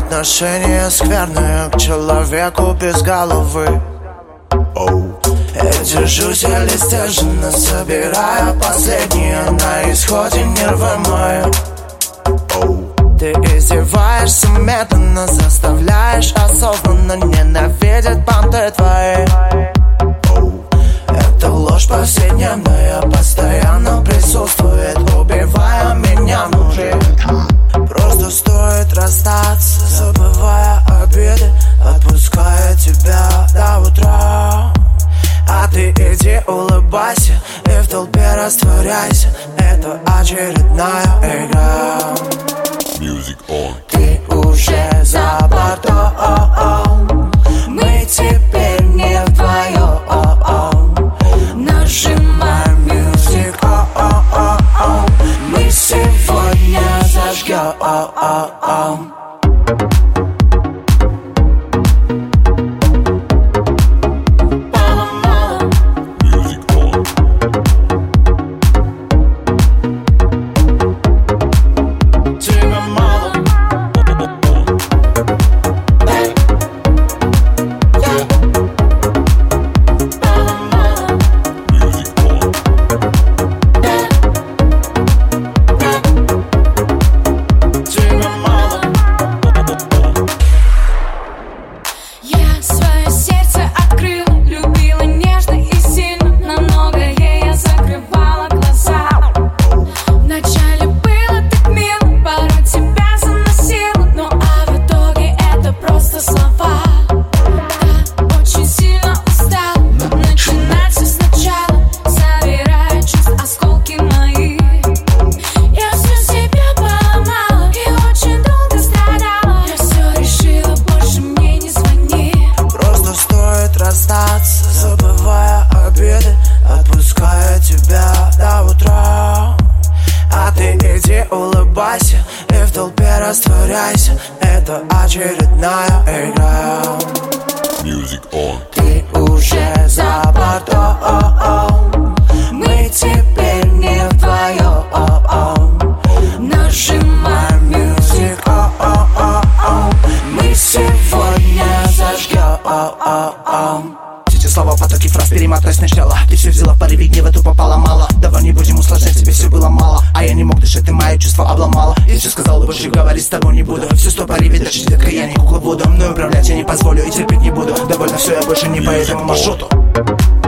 отношение скверное к человеку без головы. Я держусь еле стерженно, собирая последние на исходе нервы мои. Ты издеваешься медленно, заставляешь осознанно ненавидеть банды твои. Эта ложь повседневная постоянно присутствует, убивая меня внутри. Просто стоит расстаться, забывая обиды, отпуская тебя до утра. А ты иди улыбайся и в толпе растворяйся, это очередная игра. Music on. Ты уже за бортом, мы теперь не вдвоем. Нажимай music on, мы сегодня зажгем. Забывая обиды, отпуская тебя до утра. А ты иди улыбайся и в толпе растворяйся, это очередная игра. Music on. Ты уже за бортом, мы теперь не вдвоем. Нажимай music on, мы сегодня зажгем. Слова, потоки фраз, перемотай сначала. Ты все взяла в порыве гнева, тупо поломала. Давай не будем усложнять, тебе все было мало. А я не мог дышать, ты мои чувства обломала. Я все сказал, и больше говорить с тобой не буду. Все сто порыве, дрочить, детка, я не кукловоду. Мной управлять я не позволю и терпеть не буду. Довольно все, я больше не по этому маршруту.